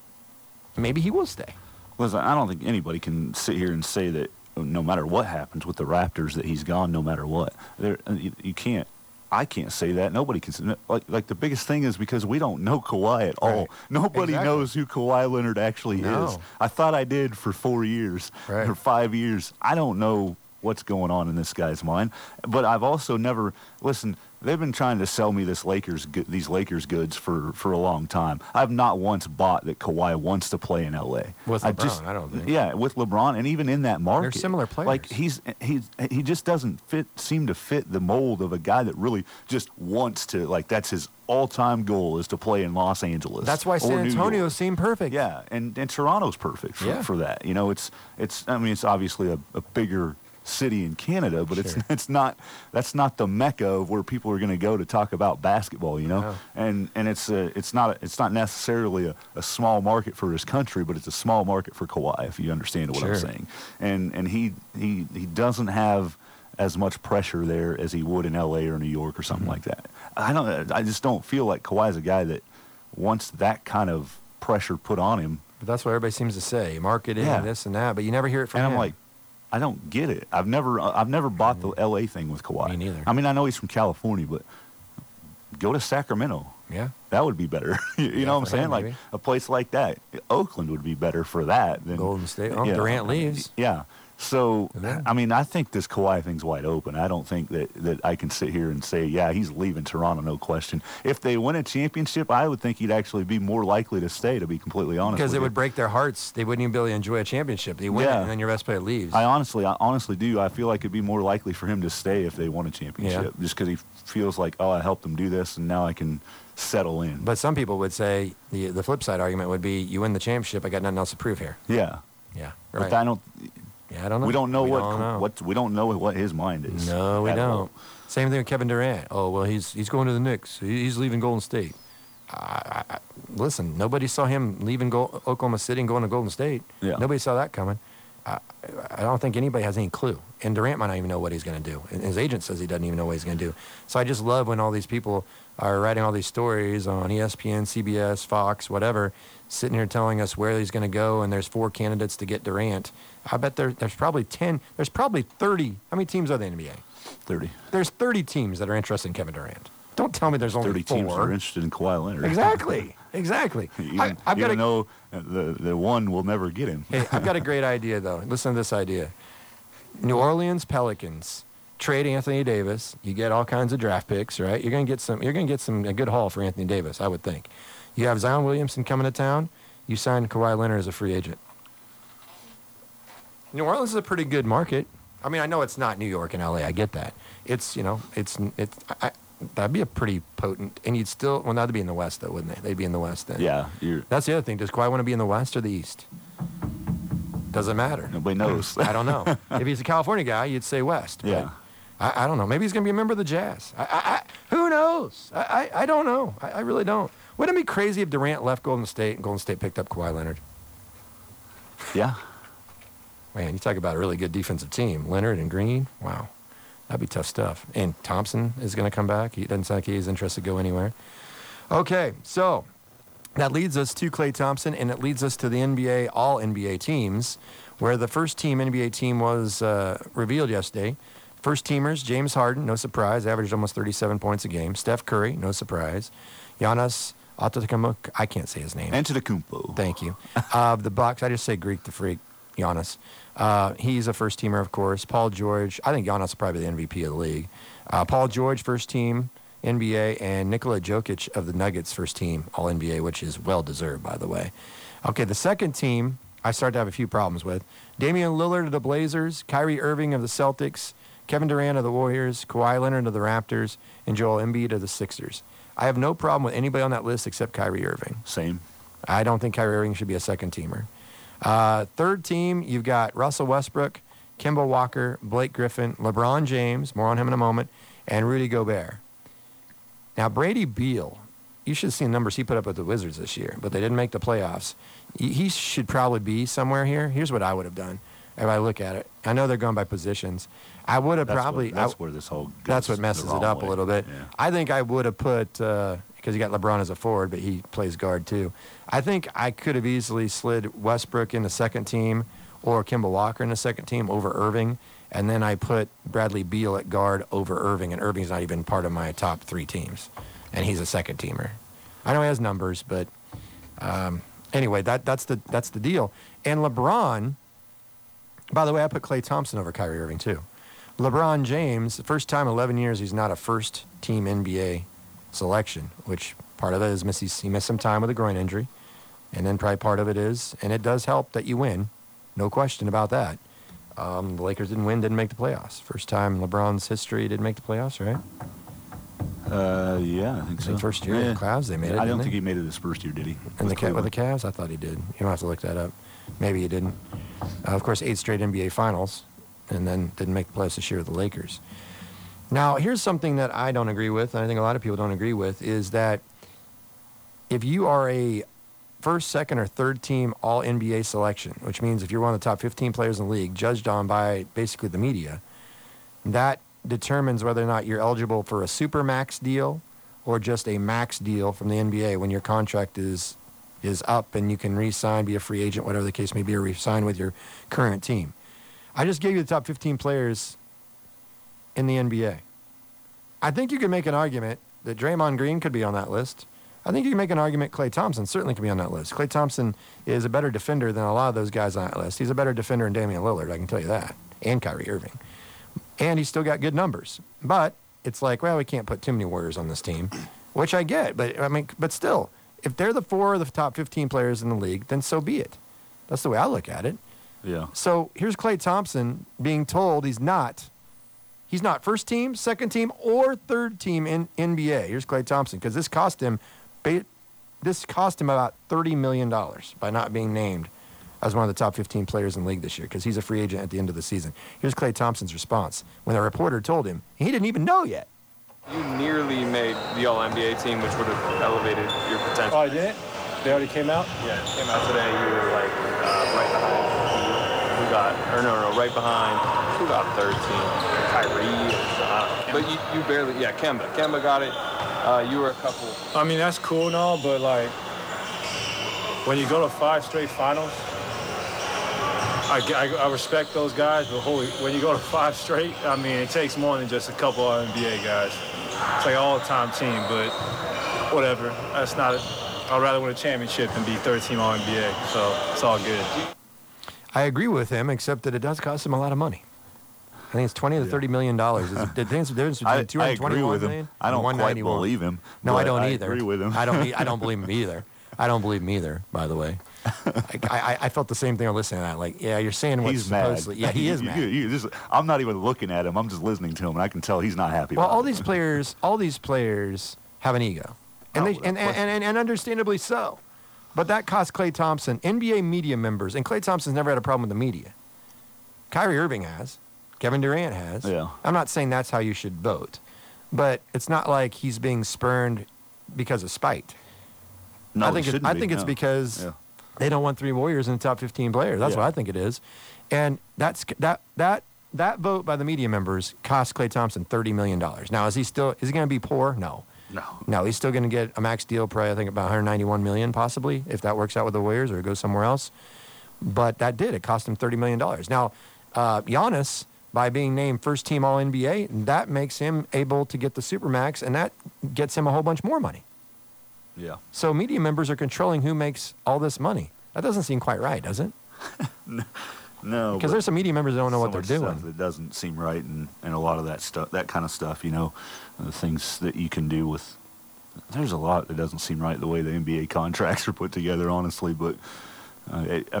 Maybe he will stay. Listen, I don't think anybody can sit here and say that no matter what happens with the Raptors that he's gone no matter what. You can't. I can't say that. Nobody can say like the biggest thing is because we don't know Kawhi at all. Right. Nobody knows who Kawhi Leonard actually is. I thought I did for 4 years or 5 years. I don't know what's going on in this guy's mind. But I've also never listen. They've been trying to sell me these Lakers goods for a long time. I've not once bought that Kawhi wants to play in L.A. With LeBron, I don't think. Yeah, with LeBron, and even in that market, they're similar players. Like he just doesn't seem to fit the mold of a guy that really just wants to. Like that's his all-time goal is to play in Los Angeles. That's why San Antonio seemed perfect. Yeah, and Toronto's perfect for that. You know, it's obviously a bigger city in Canada, but that's not the mecca of where people are going to go to talk about basketball, you know. No. And it's not necessarily a small market for his country, but it's a small market for Kawhi, if you understand what I'm saying. And he doesn't have as much pressure there as he would in LA or New York or something like that. I just don't feel like Kawhi's a guy that wants that kind of pressure put on him. But that's what everybody seems to say, marketing, this and that, but you never hear it from him. And I'm like, I don't get it. I've never bought the L.A. thing with Kawhi. Me neither. I mean, I know he's from California, but go to Sacramento. Yeah. That would be better. you know what I'm saying? Like a place like that. Oakland would be better for that than Golden State. Oh, Durant leaves. Yeah. So, I mean, I think this Kawhi thing's wide open. I don't think that I can sit here and say, yeah, he's leaving Toronto, no question. If they win a championship, I would think he'd actually be more likely to stay, to be completely honest because with it you. would break their hearts. They wouldn't even be able to enjoy a championship. They win it, and then your best player leaves. I honestly do. I feel like it'd be more likely for him to stay if they won a championship, just because he feels like, oh, I helped them do this, and now I can settle in. But some people would say the flip side argument would be, you win the championship, I got nothing else to prove here. Yeah. Yeah. Right. But I don't know. We don't know we don't know what his mind is. No, we don't. Same thing with Kevin Durant. Oh, well, he's going to the Knicks. He's leaving Golden State. Listen, nobody saw him leaving Oklahoma City and going to Golden State. Yeah. Nobody saw that coming. I don't think anybody has any clue. And Durant might not even know what he's going to do. And his agent says he doesn't even know what he's going to do. So I just love when all these people are writing all these stories on ESPN, CBS, Fox, whatever, sitting here telling us where he's going to go, and there's 4 candidates to get Durant. I bet there's probably 10. There's probably 30. How many teams are there in the NBA? 30. There's 30 teams that are interested in Kevin Durant. Don't tell me there's only 30 4. teams that are interested in Kawhi Leonard. Exactly. Even though the one will never get him. Hey, I've got a great idea, though. Listen to this idea. New Orleans Pelicans trade Anthony Davis. You get all kinds of draft picks, right? You're going to get a good haul for Anthony Davis, I would think. You have Zion Williamson coming to town. You sign Kawhi Leonard as a free agent. New Orleans is a pretty good market. I mean, I know it's not New York and LA. I get that. That'd be a pretty potent, and you'd still, well, that'd be in the West, though, wouldn't they? They'd be in the West then. Yeah. That's the other thing. Does Kawhi want to be in the West or the East? Doesn't matter. Nobody knows. I don't know. If he's a California guy, you'd say West. Yeah. I don't know. Maybe he's going to be a member of the Jazz. Who knows? I don't know. I really don't. Wouldn't it be crazy if Durant left Golden State and Golden State picked up Kawhi Leonard? Yeah. Man, you talk about a really good defensive team. Leonard and Green, wow. That'd be tough stuff. And Thompson is going to come back. He doesn't sound like he's interested to go anywhere. Okay, so that leads us to Klay Thompson, and it leads us to the NBA, all NBA teams, where the first team NBA team was revealed yesterday. First teamers, James Harden, no surprise, averaged almost 37 points a game. Steph Curry, no surprise. Giannis Antetokounmpo, I can't say his name. Antetokounmpo. Thank you. The Bucks, I just say Greek the freak, Giannis. He's a first teamer, of course. Paul George, I think Giannis is probably the MVP of the league. Paul George, first team NBA, and Nikola Jokic of the Nuggets, first team All NBA, which is well deserved, by the way. Okay, the second team I start to have a few problems with. Damian Lillard of the Blazers, Kyrie Irving of the Celtics, Kevin Durant of the Warriors, Kawhi Leonard of the Raptors, and Joel Embiid of the Sixers. I have no problem with anybody on that list except Kyrie Irving. Same. I don't think Kyrie Irving should be a second teamer. Third team, you've got Russell Westbrook, Kemba Walker, Blake Griffin, LeBron James, more on him in a moment, and Rudy Gobert. Now, Brady Beal you should have seen the numbers he put up with the Wizards this year, but they didn't make the playoffs. He should probably be somewhere here. Here's what I would have done if I look at it. I know they're going by positions. I would have probably. That's where this whole. That's what messes it up a little bit. Yeah. I think I would have put, because you got LeBron as a forward, but he plays guard too. I think I could have easily slid Westbrook in the second team or Kemba Walker in the second team over Irving. And then I put Bradley Beal at guard over Irving, and Irving's not even part of my top 3 teams. And he's a second teamer. I know he has numbers, but anyway, that's the deal. And LeBron, by the way, I put Klay Thompson over Kyrie Irving too. LeBron James, the first time in 11 years he's not a first-team NBA selection, which part of it is he missed some time with a groin injury, and then probably part of it is, and it does help that you win, no question about that. The Lakers didn't make the playoffs. First time in LeBron's history didn't make the playoffs, right? Yeah, I think so. First year with the Cavs, they made it. I don't think he made it his first year, did he? And with the Cavs, I thought he did. You don't have to look that up. Maybe he didn't. Of course, 8 straight NBA Finals, and then didn't make the playoffs this year with the Lakers. Now, here's something that I don't agree with, and I think a lot of people don't agree with, is that if you are a first, second, or third team All-NBA selection, which means if you're one of the top 15 players in the league, judged on by basically the media, that determines whether or not you're eligible for a super max deal or just a max deal from the NBA when your contract is up and you can re-sign, be a free agent, whatever the case may be, or re-sign with your current team. I just gave you the top 15 players in the NBA. I think you can make an argument that Draymond Green could be on that list. I think you can make an argument Klay Thompson certainly could be on that list. Klay Thompson is a better defender than a lot of those guys on that list. He's a better defender than Damian Lillard, I can tell you that, and Kyrie Irving. And he's still got good numbers. But it's like, well, we can't put too many Warriors on this team, which I get. But still, if they're the 4 of the top 15 players in the league, then so be it. That's the way I look at it. Yeah. So here's Klay Thompson being told he's not first team, second team, or third team in NBA. Here's Klay Thompson, because this cost him about $30 million by not being named as one of the top 15 players in the league this year, because he's a free agent at the end of the season. Here's Klay Thompson's response when the reporter told him he didn't even know yet. You nearly made the All-NBA team, which would have elevated your potential. Oh, I didn't? They already came out? Yeah, it came out today. You were like right behind. Right behind. Who got third team? Kyrie. But you barely. Yeah, Kemba. Kemba got it. You were a couple. I mean, that's cool and all, but like when you go to 5 straight finals, I respect those guys, but when you go to 5 straight, I mean, it takes more than just a couple of NBA guys. It's like an all-time team, but whatever. That's not it. I'd rather win a championship than be third team All-NBA, so it's all good. I agree with him, except that it does cost him a lot of money. I think it's $20 to $30 million. The difference between 221 million I don't quite believe him. No, I don't either. I agree with him. I don't believe him either. I don't believe him either, by the way. I felt the same thing listening to that. Like, yeah, you're saying what's he's mad. supposedly. Yeah, he is mad. I'm not even looking at him. I'm just listening to him, and I can tell he's not happy. Well, about all it. these players have an ego, and and understandably so. But that cost Klay Thompson, NBA media members, and Klay Thompson's never had a problem with the media. Kyrie Irving has. Kevin Durant has. Yeah. I'm not saying that's how you should vote, but it's not like he's being spurned because of spite. No, I think it's because they don't want 3 Warriors in the top 15 players. That's what I think it is. And that vote by the media members cost Klay Thompson $30 million. Now, is he going to be poor? No, he's still going to get a max deal, probably I think about $191 million possibly, if that works out with the Warriors or goes somewhere else. But it cost him $30 million. Now, Giannis, by being named first team All-NBA, that makes him able to get the Supermax, and that gets him a whole bunch more money. Yeah. So media members are controlling who makes all this money. That doesn't seem quite right, does it? No. Because there's some media members that don't know what they're doing. It doesn't seem right, and a lot of that stuff, that kind of stuff, the things that you can do with. There's a lot that doesn't seem right the way the NBA contracts are put together, honestly. But how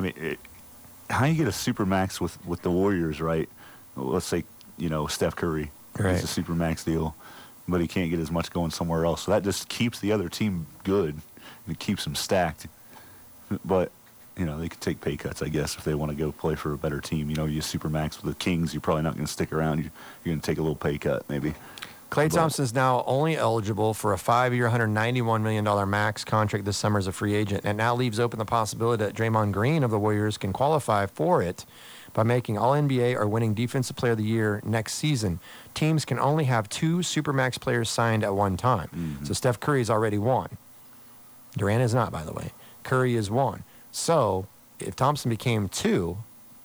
you get a Supermax with the Warriors, right? Let's say, Steph Curry gets a Supermax deal, but he can't get as much going somewhere else. So that just keeps the other team good, and it keeps them stacked. But, they could take pay cuts, I guess, if they want to go play for a better team. You Supermax with the Kings, you're probably not going to stick around. You're going to take a little pay cut, maybe. Klay Thompson is now only eligible for a 5-year, $191 million max contract this summer as a free agent, and now leaves open the possibility that Draymond Green of the Warriors can qualify for it by making All-NBA or winning Defensive Player of the Year next season. Teams can only have 2 Supermax players signed at one time. Mm-hmm. So Steph Curry is already one. Durant is not, by the way. Curry is one. So if Thompson became 2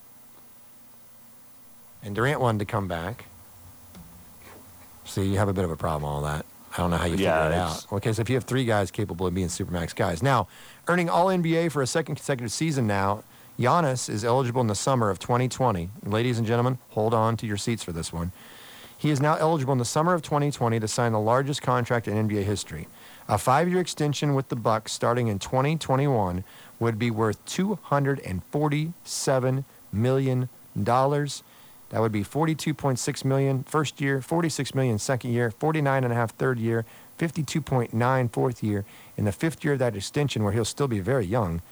and Durant wanted to come back, see, you have a bit of a problem with all that. I don't know how you figure it out. Because if you have 3 guys capable of being Supermax guys. Now, earning All-NBA for a second consecutive season now, Giannis is eligible in the summer of 2020. Ladies and gentlemen, hold on to your seats for this one. He is now eligible in the summer of 2020 to sign the largest contract in NBA history. A 5-year extension with the Bucks starting in 2021 would be worth $247 million. That would be $42.6 million first year, $46 million second year, $49.5 third year, $52.9 fourth year. In the 5th year of that extension, where he'll still be very young,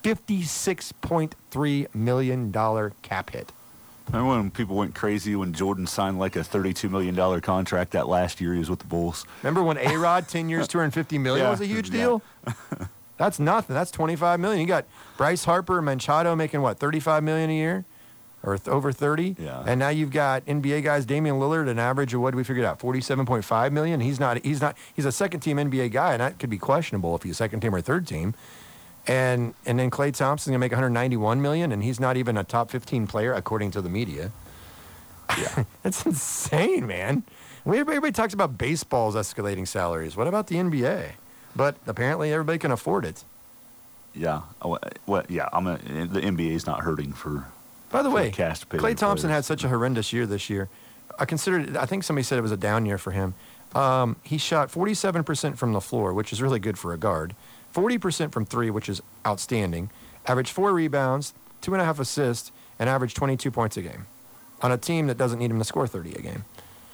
$56.3 million cap hit. Remember when people went crazy when Jordan signed like a $32 million contract that last year he was with the Bulls? Remember when A-Rod, 10 years, $250 million was a huge deal? That's nothing. That's $25 million. You got Bryce Harper, Machado making, what, $35 million a year? Or over 30? Yeah. And now you've got NBA guys, Damian Lillard, an average of, what did we figure out, $47.5 million? He's a second-team NBA guy, and that could be questionable if he's second-team or third-team. And then Klay Thompson's going to make $191 million, and he's not even a top 15 player, according to the media. Yeah. That's insane, man. Everybody talks about baseball's escalating salaries. What about the NBA? But apparently everybody can afford it. Yeah. Well, yeah. The NBA is not hurting for. By the way, cash to pay Klay Thompson players. had such a horrendous year this year. I think somebody said it was a down year for him. He shot 47% from the floor, which is really good for a guard. 40% from 3, which is outstanding. Averaged 4 rebounds, 2.5 assists, and averaged 22 points a game on a team that doesn't need him to score 30 a game.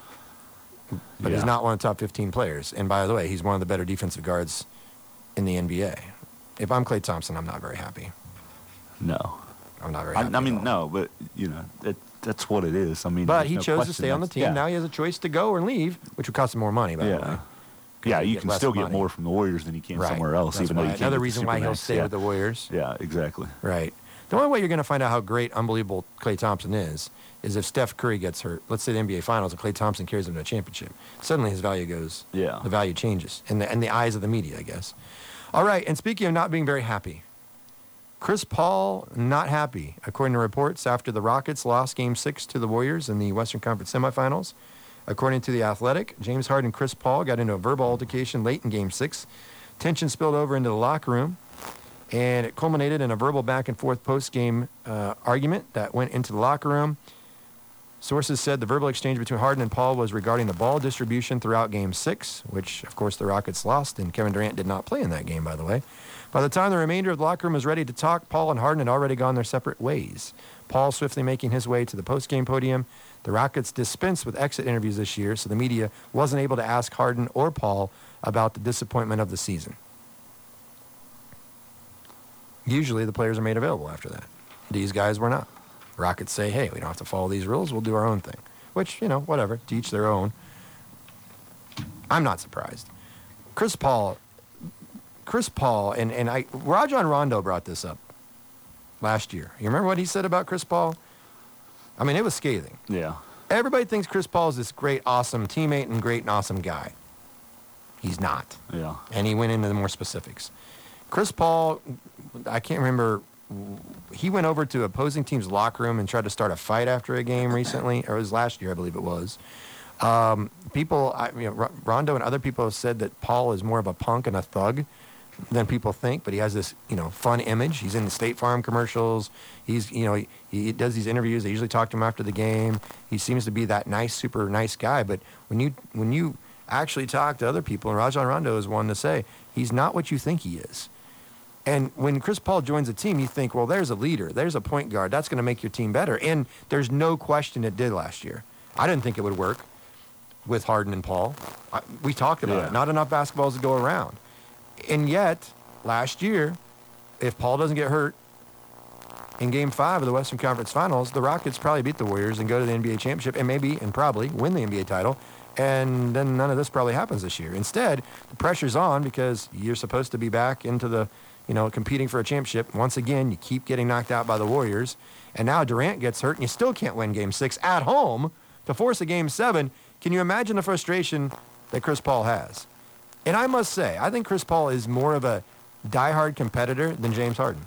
But he's not one of the top 15 players. And by the way, he's one of the better defensive guards in the NBA. If I'm Klay Thompson, I'm not very happy. No. I'm not very happy. I mean, no, but, that's what it is. I mean, but he chose to stay on the team. Yeah. Now he has a choice to go or leave, which would cost him more money, by the way. Yeah, you can still get more from the Warriors than you can somewhere else. That's even though you can't another get reason why he'll stay with the Warriors. Yeah, exactly. Right. The only way you're going to find out how great, unbelievable Klay Thompson is if Steph Curry gets hurt. Let's say the NBA Finals and Klay Thompson carries him to a championship. Suddenly his value goes. Yeah. The value changes in the eyes of the media, I guess. All right. And speaking of not being very happy, Chris Paul not happy, according to reports, after the Rockets lost Game 6 to the Warriors in the Western Conference semifinals. According to The Athletic, James Harden and Chris Paul got into a verbal altercation late in Game 6. Tension spilled over into the locker room, and it culminated in a verbal back-and-forth post-game argument that went into the locker room. Sources said the verbal exchange between Harden and Paul was regarding the ball distribution throughout Game 6, which, of course, the Rockets lost, and Kevin Durant did not play in that game, by the way. By the time the remainder of the locker room was ready to talk, Paul and Harden had already gone their separate ways. Paul swiftly making his way to the post-game podium. The Rockets dispensed with exit interviews this year, so the media wasn't able to ask Harden or Paul about the disappointment of the season. Usually the players are made available after that. These guys were not. Rockets say, hey, we don't have to follow these rules. We'll do our own thing. Which, whatever. To each their own. I'm not surprised. Chris Paul, and Rajon Rondo brought this up last year. You remember what he said about Chris Paul? I mean, it was scathing. Yeah. Everybody thinks Chris Paul is this great, awesome teammate and great and awesome guy. He's not. Yeah. And he went into the more specifics. Chris Paul, I can't remember, he went over to opposing team's locker room and tried to start a fight after a game recently, or it was last year, I believe it was. Rondo and other people have said that Paul is more of a punk and a thug than people think, but he has this, fun image. He's in the State Farm commercials. He's, he does these interviews. They usually talk to him after the game. He seems to be that nice, super nice guy. But when you actually talk to other people, and Rajon Rondo is one to say, he's not what you think he is. And when Chris Paul joins a team, you think, well, there's a leader. There's a point guard. That's going to make your team better. And there's no question it did last year. I didn't think it would work with Harden and Paul. We talked about it. Not enough basketballs to go around. And yet, last year, if Paul doesn't get hurt in Game 5 of the Western Conference Finals, the Rockets probably beat the Warriors and go to the NBA championship and probably win the NBA title. And then none of this probably happens this year. Instead, the pressure's on because you're supposed to be back into the, competing for a championship. Once again, you keep getting knocked out by the Warriors. And now Durant gets hurt, and you still can't win Game 6 at home to force a Game 7. Can you imagine the frustration that Chris Paul has? And I must say, I think Chris Paul is more of a diehard competitor than James Harden.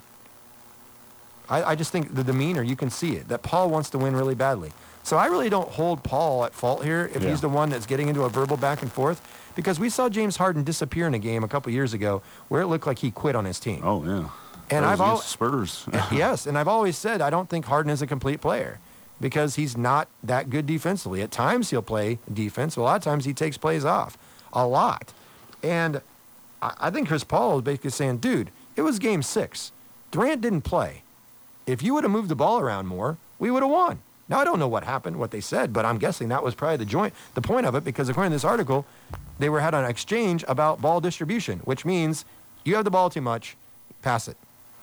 I just think the demeanor, you can see it, that Paul wants to win really badly. So I really don't hold Paul at fault here if he's the one that's getting into a verbal back and forth, because we saw James Harden disappear in a game a couple years ago where it looked like he quit on his team. Oh, yeah. And I've always Spurs. yes, and I've always said I don't think Harden is a complete player because he's not that good defensively. At times he'll play defense. A lot of times he takes plays off. A lot. And I think Chris Paul is basically saying, dude, it was Game 6. Durant didn't play. If you would have moved the ball around more, we would have won. Now, I don't know what happened, what they said, but I'm guessing that was probably the point of it, because according to this article, they had an exchange about ball distribution, which means you have the ball too much, pass it.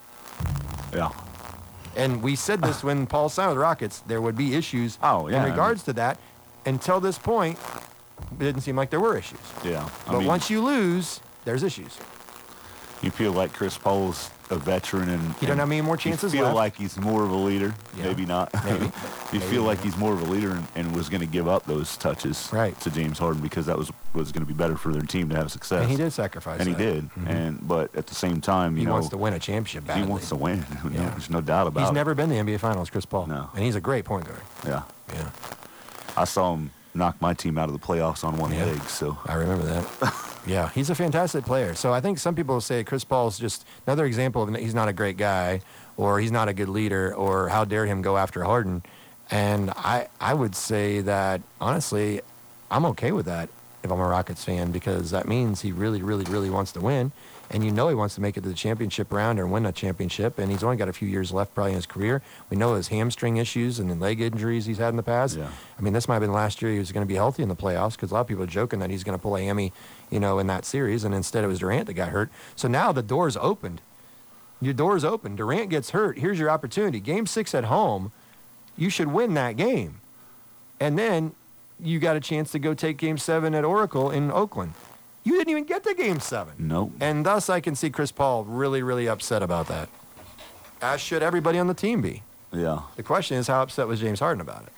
Yeah. And we said this when Paul signed with the Rockets, there would be issues in regards to that. Until this point, it didn't seem like there were issues. Yeah. But once you lose, there's issues. You feel like Chris Paul's a veteran and he don't have many more chances you feel left. like he's more of a leader. Yeah. Maybe not. Maybe. You feel like he's more of a leader and was going to give up those touches to James Harden because that was going to be better for their team to have success. And he did sacrifice and that. he did. Mm-hmm. But at the same time, he wants to win a championship badly. He wants to win. There's no doubt about it. He's never been to the NBA Finals, Chris Paul. No. And he's a great point guard. Yeah. Yeah. I saw him knock my team out of the playoffs on one leg. So I remember that. Yeah, he's a fantastic player. So I think some people say Chris Paul's just another example of he's not a great guy, or he's not a good leader, or how dare him go after Harden. And I would say that, honestly, I'm okay with that if I'm a Rockets fan, because that means he really, really, really wants to win. And he wants to make it to the championship round or win a championship. And he's only got a few years left probably in his career. We know his hamstring issues and the leg injuries he's had in the past. Yeah. I mean, this might have been last year he was going to be healthy in the playoffs, because a lot of people are joking that he's going to pull a hammy, in that series. And instead it was Durant that got hurt. So now the door's opened. Your door's open. Durant gets hurt. Here's your opportunity. Game 6 at home, you should win that game. And then you got a chance to go take Game 7 at Oracle in Oakland. You didn't even get to Game 7. Nope. And thus I can see Chris Paul really, really upset about that. As should everybody on the team be. Yeah. The question is, how upset was James Harden about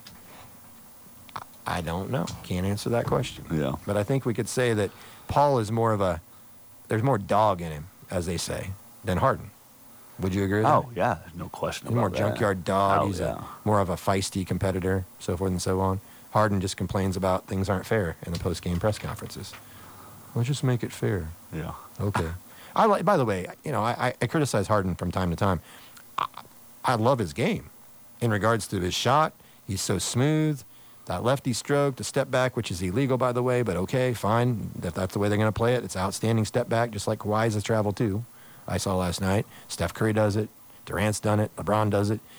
it? I don't know. Can't answer that question. Yeah. But I think we could say that Paul is more of there's more dog in him, as they say, than Harden. Would you agree with that? Oh, yeah. There's no question He's about more that. junkyard dog. Oh, He's yeah. more of a feisty competitor, so forth and so on. Harden just complains about things aren't fair in the post-game press conferences. Let's just make it fair. Yeah. Okay. By the way, I criticize Harden from time to time. I love his game in regards to his shot. He's so smooth. That lefty stroke, the step back, which is illegal, by the way, but okay, fine. If that's the way they're going to play it, it's outstanding step back, just like Kawhi's has traveled too. I saw last night. Steph Curry does it. Durant's done it. LeBron does it.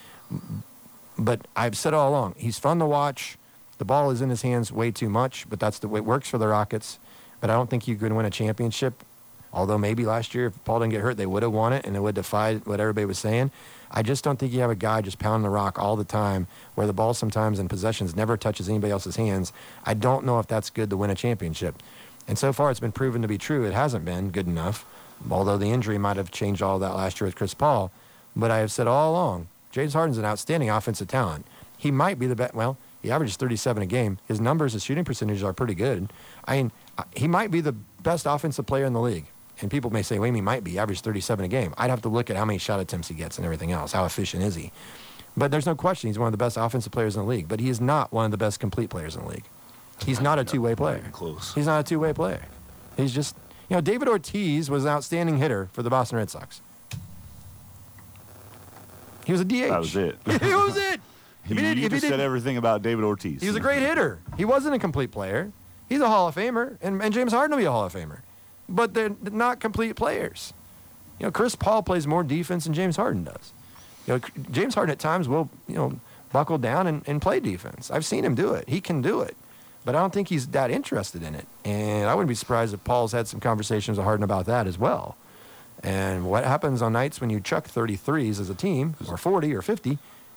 But I've said all along, he's fun to watch. The ball is in his hands way too much, but that's the way it works for the Rockets. But I don't think you could win a championship. Although maybe last year, if Paul didn't get hurt, they would have won it, and it would defy what everybody was saying. I just don't think you have a guy just pounding the rock all the time, where the ball sometimes in possessions never touches anybody else's hands. I don't know if that's good to win a championship. And so far, it's been proven to be true. It hasn't been good enough, although the injury might have changed all that last year with Chris Paul. But I have said all along, James Harden's an outstanding offensive talent. He might be the best. Well, he averages 37 a game. His numbers, his shooting percentages are pretty good. I mean, he might be the best offensive player in the league. And people may say, well, he might be. He averages 37 a game. I'd have to look at how many shot attempts he gets and everything else. How efficient is he? But there's no question he's one of the best offensive players in the league. But he is not one of the best complete players in the league. He's not a two-way player. Close. He's not a two-way player. He's just, David Ortiz was an outstanding hitter for the Boston Red Sox. He was a DH. That was it. He was it. You just said everything about David Ortiz. He was a great hitter. He wasn't a complete player. He's a Hall of Famer, and James Harden will be a Hall of Famer. But they're not complete players. Chris Paul plays more defense than James Harden does. James Harden at times will, buckle down and play defense. I've seen him do it. He can do it. But I don't think he's that interested in it. And I wouldn't be surprised if Paul's had some conversations with Harden about that as well. And what happens on nights when you chuck 33s as a team, or 40 or 50,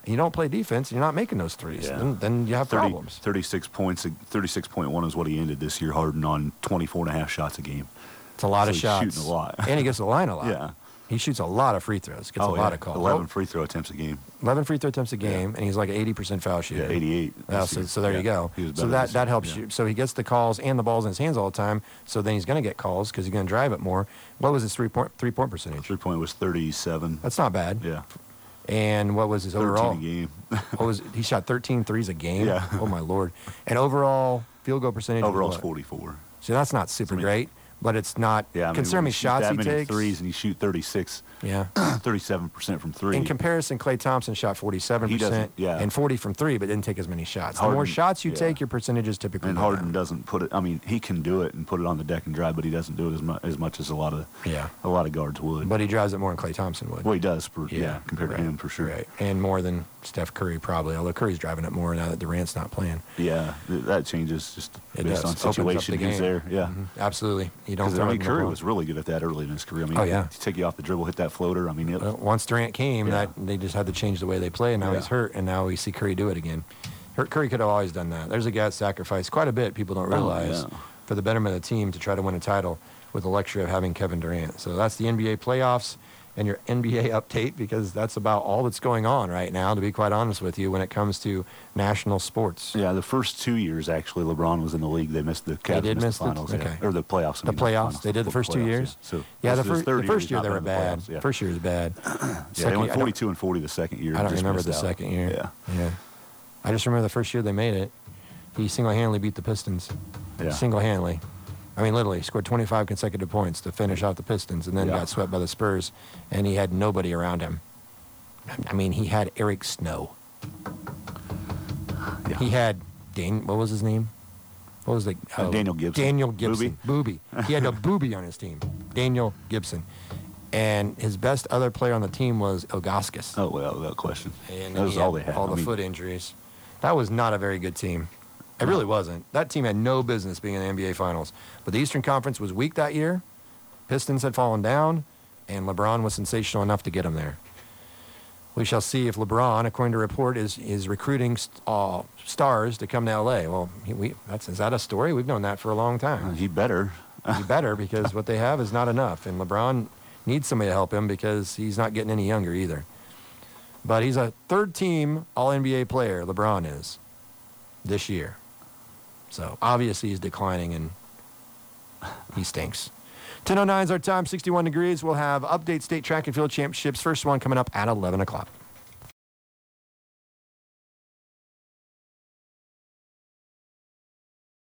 and you don't play defense, and you're not making those threes. Yeah. Then you have problems. 36 points. 36.1 is what he ended this year, Harden, on 24.5 shots a game. It's a lot So of he's shots. shooting a lot. And he gets to the line a lot. Yeah. He shoots a lot of free throws, gets a lot of calls. 11 free throw attempts a game. 11 free throw attempts a game, and he's like an 80% foul shooter. Yeah, 88. Yeah, so there you go. He was So better that this helps year. you. So he gets the calls and the balls in his hands all the time. So then he's going to get calls because he's going to drive it more. What was his three-point percentage? 3-point was 37. That's not bad. Yeah. And what was his 13 overall? a game. He shot 13 threes a game? Yeah. Oh, my Lord. And overall field goal percentage? Overall's was what? 44. So that's not super I mean- great, but it's not. Yeah, I mean, considering when the you shoot shots that he many takes. threes and you shoot 36, Yeah. 37% from three. In comparison, Klay Thompson shot 47% He doesn't- yeah. and 40 from three, but didn't take as many shots. The more Harden- shots you yeah. take, your percentage is typically And go Harden down. doesn't put it. I mean, he can do it and put it on the deck and drive, but he doesn't do it as much as a lot of guards would. But he drives it more than Klay Thompson would. Well, he does, compared right, to him for sure. Right. And more than Steph Curry probably, although Curry's driving it more now that Durant's not playing. Yeah, that changes just It based does. on Opens up situation the who's game. there. Yeah. Mhm. Absolutely. You don't Because throw I it mean, in the Curry ball. was really good at that early in his career. I mean, Oh, yeah. to take you off the dribble, hit that floater. I mean, Once Durant came, Yeah. they just had to change the way they play, and now Yeah. he's hurt, and now we see Curry do it again. Curry could have always done that. There's a guy that sacrificed quite a bit, people don't realize, yeah. for the betterment of the team to try to win a title with the luxury of having Kevin Durant. So that's the NBA playoffs and your NBA update, because that's about all that's going on right now, to be quite honest with you, when it comes to national sports. Yeah, the first 2 years actually, LeBron was in the league. They missed the Cavs did missed miss the the- finals, okay. or the playoffs. I The mean, playoffs, finals, they did the first 2 playoffs, years? Yeah, so Yeah, this the is his third first year he's they not were been in the bad. playoffs, yeah. First year was bad. Yeah, they Second went year- 42 and 40 the second year. I don't just remember missed the out. second year. Yeah. I just remember the first year they made it. He single-handedly beat the Pistons. Yeah. Single-handedly. I mean, literally, scored 25 consecutive points to finish out the Pistons, and then Yeah. got swept by the Spurs, and he had nobody around him. I mean, he had Eric Snow. Yeah. He had what was his name? What was the Daniel Gibson. Daniel Gibson. Booby. He had a booby on his team. Daniel Gibson. And his best other player on the team was Ilgauskas. Oh, well, without question. And That was he all had they had. all the I mean, foot injuries. That was not a very good team. It really wasn't. That team had no business being in the NBA Finals. But the Eastern Conference was weak that year. Pistons had fallen down, and LeBron was sensational enough to get them there. We shall see if LeBron, according to report, is recruiting stars to come to L.A. Well, is that a story? We've known that for a long time. He better. He better, because what they have is not enough. And LeBron needs somebody to help him because he's not getting any younger either. But he's a third-team All-NBA player, LeBron is, this year. So obviously he's declining, and he stinks. 10:09 is our time, 61 degrees. We'll have update state track and field championships. First one coming up at 11 o'clock.